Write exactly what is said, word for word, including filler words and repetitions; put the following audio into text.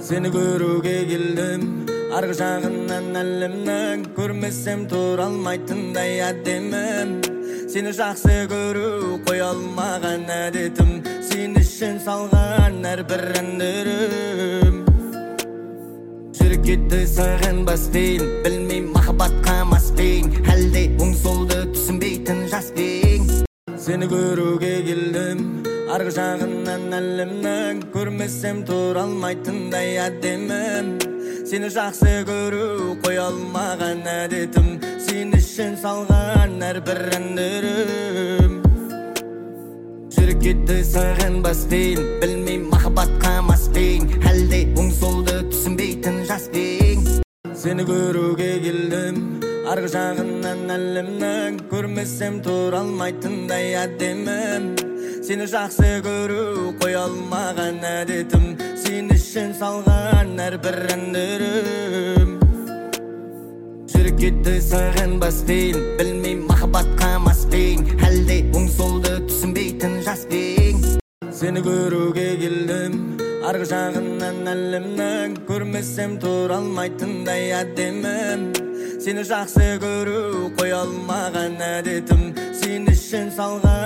Seni көрүүгө келдим, аркы жагынан әлемнен көрмесем тура алмайтындай әдемім. Сені жақсы көрүү қоя алмаған әдетім, сен үшін салған әрбір әндерім. Жүріп кетті саған баспен, білмейм махаббатқа маспен, әлде оң солды түсінбейтін жаспен. Seni көрүүгө келдим, аркы жагынан әлемнен көрмесем тура алмайтындай әдемім. Сені жақсы көрүү қоя алмаған әдетім, сен үшін салған әрбір әндерім. Жүріп кетті саған баспен, білмейм махаббатқа маспен, әлде оң солды түсінбейтін жаспен. Seni көрүүгө келдим, аркы жагынан әлемнен көрмесем тура алмайтындай әдемім. Сені жақсы көрүү қоя алмаған әдетім, сен үшін салған әрбір әндерім. Жүріп кетті саған баспен, білмейм махаббатқа маспен, әлде оң солды түсінбейтін жаспен. Seni көрүүгө келдим, аркы жагынан әлемнен көрмесем тура алмайтындай әдемім. Сені жақсы көрүү қоя алмаған әдетім, сен үшін салған